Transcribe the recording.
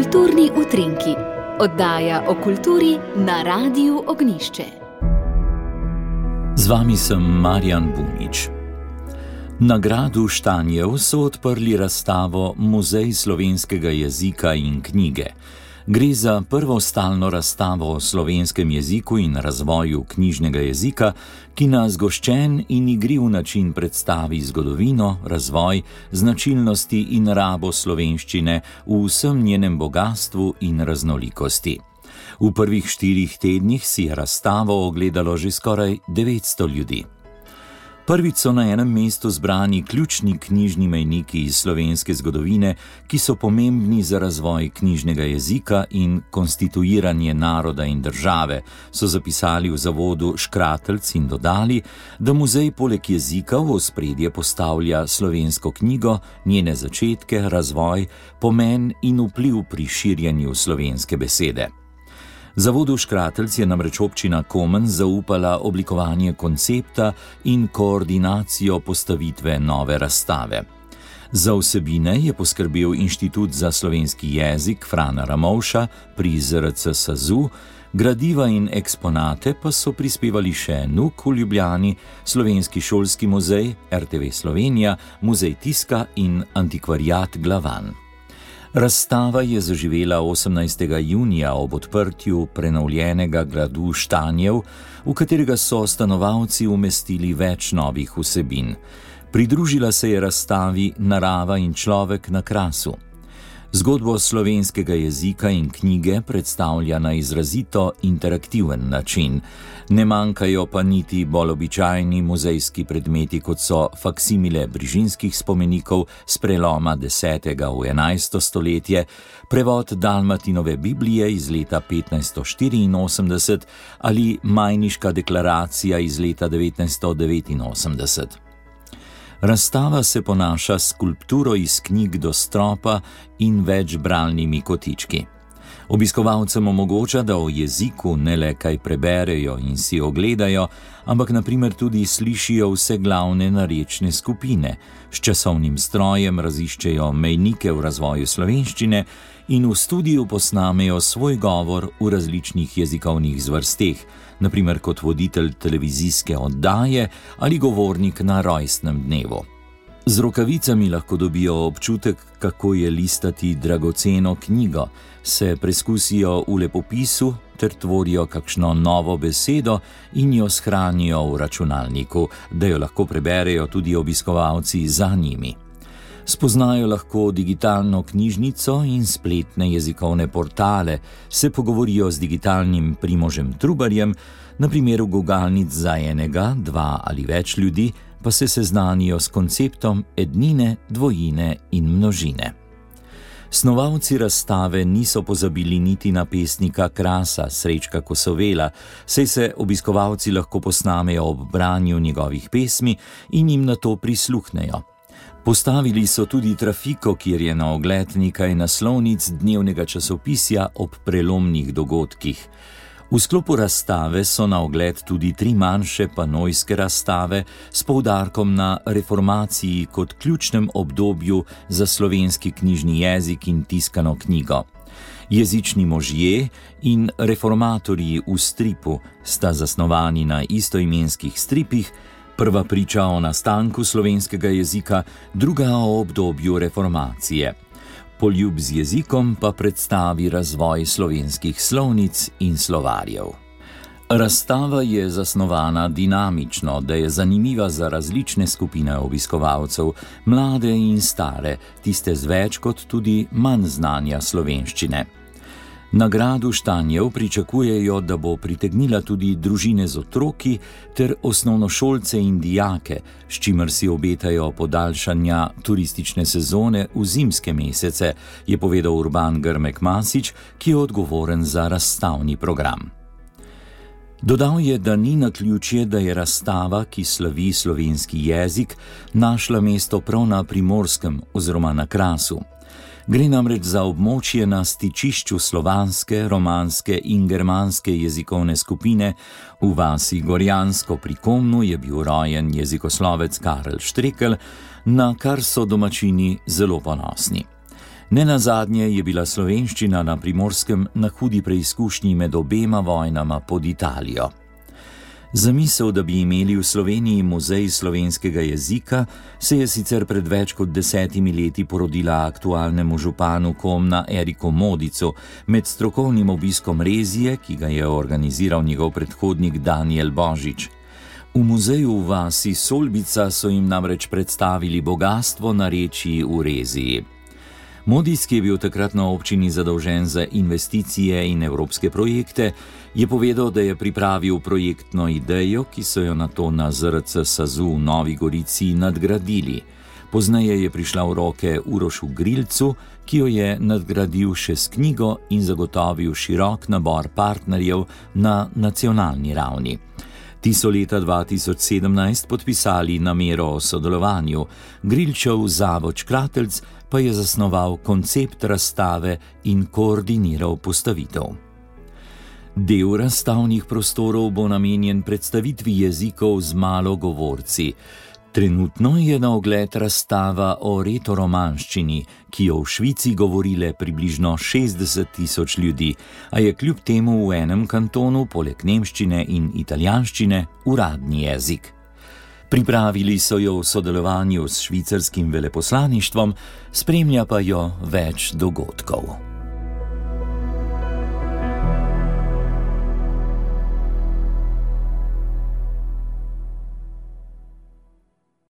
Kulturni utrinki, oddaja o kulturi na Radiu Ognjišče. Z vami sem Marjan Bunič. Na gradu Štanjev so odprli razstavo Muzej slovenskega jezika in knjige. Gre za prvo stalno razstavo o slovenskem jeziku in razvoju knjižnega jezika, ki na zgoščen in igriv način predstavi zgodovino, razvoj, značilnosti in rabo slovenščine v vsem njenem bogastvu in raznolikosti. V prvih 4 tednih si je razstavo ogledalo že skoraj 900 ljudi. Prvič so na enem mestu zbrani ključni knjižni mejniki iz slovenske zgodovine, ki so pomembni za razvoj knjižnega jezika in konstituiranje naroda in države, so zapisali v zavodu Škratelc in dodali, da muzej poleg jezika v ospredje postavlja slovensko knjigo, njene začetke, razvoj, pomen in vpliv pri širjenju slovenske besede. Zavodu Škratelc je namreč občina Komen zaupala oblikovanje koncepta in koordinacijo postavitve nove razstave. Za vsebine je poskrbel Inštitut za slovenski jezik Frana Ramovša pri ZRC SAZU, gradiva in eksponate pa so prispevali še NUK v Ljubljani, Slovenski šolski muzej, RTV Slovenija, Muzej tiska in Antikvariat Glavan. Razstava je zaživela 18. junija ob odprtju prenovljenega gradu Štanjev, v katerega so stanovalci umestili več novih vsebin. Pridružila se je razstavi Narava in človek na Krasu. Zgodbo slovenskega jezika in knjige predstavlja na izrazito interaktiven način. Ne manjkajo pa niti bolj običajni muzejski predmeti, kot so faksimile brižinskih spomenikov s preloma 10. v 11. stoletje, prevod Dalmatinove Biblije iz leta 1584 ali Majniška deklaracija iz leta 1989. Razstava se ponaša s skulpturo iz knjig do stropa in več bralnimi kotički. Obiskovalcem omogoča, da o jeziku ne le kaj preberejo in si ogledajo, ampak naprimer tudi slišijo vse glavne narečne skupine, s časovnim strojem raziščejo mejnike v razvoju slovenščine in v studiu posnamejo svoj govor v različnih jezikovnih zvrsteh, naprimer kot voditelj televizijske oddaje ali govornik na rojstnem dnevu. Z rokavicami lahko dobijo občutek, kako je listati dragoceno knjigo, se preskusijo v lepopisu ter tvorijo kakšno novo besedo in jo shranijo v računalniku, da jo lahko preberejo tudi obiskovalci za njimi. Spoznajo lahko digitalno knjižnico in spletne jezikovne portale, se pogovorijo z digitalnim Primožem Trubarjem, na primeru gugalnic za enega, 2 ali več ljudi, pa se seznanijo s konceptom ednine, dvojine in množine. Snovalci razstave niso pozabili niti na pesnika Krasa, Srečka Kosovela, saj se obiskovalci lahko posnamejo ob branju njegovih pesmi in jim nato prisluhnejo. Postavili so tudi trafiko, kjer je na ogled nekaj naslovnic dnevnega časopisja ob prelomnih dogodkih. V sklopu razstave so na ogled tudi 3 manjše panojske razstave s poudarkom na reformaciji kot ključnem obdobju za slovenski knjižni jezik in tiskano knjigo. Jezični možje in reformatorji v stripu sta zasnovani na istoimenskih stripih, prva priča o nastanku slovenskega jezika, druga o obdobju reformacije. Poljub z jezikom pa predstavi razvoj slovenskih slovnic in slovarjev. Razstava je zasnovana dinamično, da je zanimiva za različne skupine obiskovalcev, mlade in stare, tiste z več kot tudi manj znanja slovenščine. Na gradu Štanjev pričakujejo, da bo pritegnila tudi družine z otroki ter osnovnošolce in dijake, s čimer si obetajo podaljšanja turistične sezone v zimske mesece, je povedal Urban Grmek Masič, ki je odgovoren za razstavni program. Dodal je, da ni naključje, da je razstava, ki slavi slovenski jezik, našla mesto prav na Primorskem oziroma na Krasu. Gre namreč za območje na stičišču slovanske, romanske in germanske jezikovne skupine. V vasi Gorjansko pri Komnu je bil rojen jezikoslovec Karel Štrekelj, na kar so domačini zelo ponosni. Nenazadnje je bila slovenščina na Primorskem na hudi preizkušnji med obema vojnama pod Italijo. Zamisel, da bi imeli v Sloveniji muzej slovenskega jezika, se je sicer pred več kot 10 leti porodila aktualnemu županu Komna Eriku Modicu med strokovnim obiskom Rezije, ki ga je organiziral njegov predhodnik Danijel Božič. V muzeju v vasi Solbica so jim namreč predstavili bogastvo narečij v Reziji. Modic, ki je bil takrat na občini zadolžen za investicije in evropske projekte, je povedal, da je pripravil projektno idejo, ki so jo nato na ZRC SAZU v Novi Gorici nadgradili. Pozneje je prišla v roke Urošu Grilcu, ki jo je nadgradil še s knjigo in zagotovil širok nabor partnerjev na nacionalni ravni. Ti so leta 2017 podpisali namero o sodelovanju, Grilčev zavod Škratelc pa je zasnoval koncept razstave in koordiniral postavitev. Del razstavnih prostorov bo namenjen predstavitvi jezikov z malo govorci. Trenutno je na ogled razstava o retoromanščini, ki jo v Švici govori le približno 60.000 ljudi, a je kljub temu v enem kantonu poleg nemščine in italijanščine uradni jezik. Pripravili so jo v sodelovanju s švicarskim veleposlaništvom, spremlja pa jo več dogodkov.